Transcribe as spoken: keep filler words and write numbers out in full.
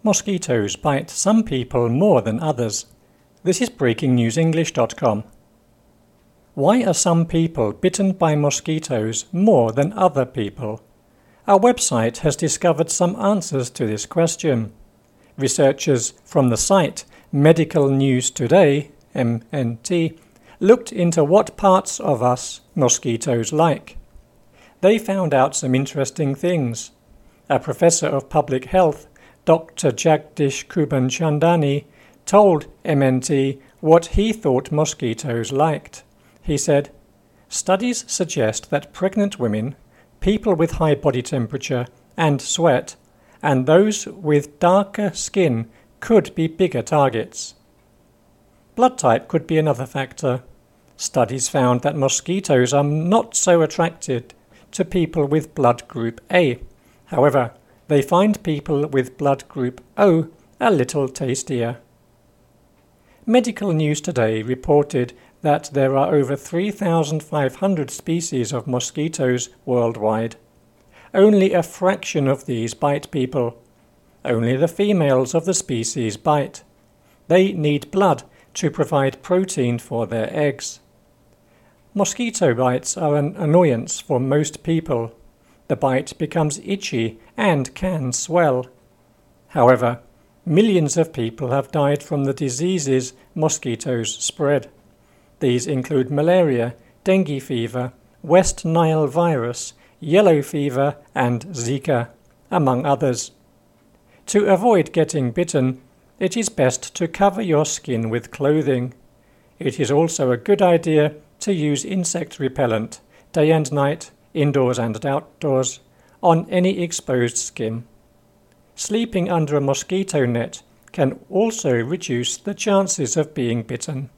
Mosquitoes bite some people more than others. This is breaking news english dot com. Why are some people bitten by mosquitoes more than other people? Our website has discovered some answers to this question. Researchers from the site Medical News Today, M N T, looked into what parts of us mosquitoes like. They found out some interesting things. A professor of public health, Doctor Jagdish Kubanchandani, told M N T what he thought mosquitoes liked. He said, "Studies suggest that pregnant women, people with high body temperature and sweat, and those with darker skin could be bigger targets." Blood type could be another factor. Studies found that mosquitoes are not so attracted to people with blood group A. However, they find people with blood group O a little tastier. Medical News Today reported that there are over three thousand five hundred species of mosquitoes worldwide. Only a fraction of these bite people. Only the females of the species bite. They need blood to provide protein for their eggs. Mosquito bites are an annoyance for most people. The bite becomes itchy and can swell. However, millions of people have died from the diseases mosquitoes spread. These include malaria, dengue fever, West Nile virus, yellow fever and Zika, among others. To avoid getting bitten, it is best to cover your skin with clothing. It is also a good idea to use insect repellent, day and night, indoors and outdoors, on any exposed skin. Sleeping under a mosquito net can also reduce the chances of being bitten.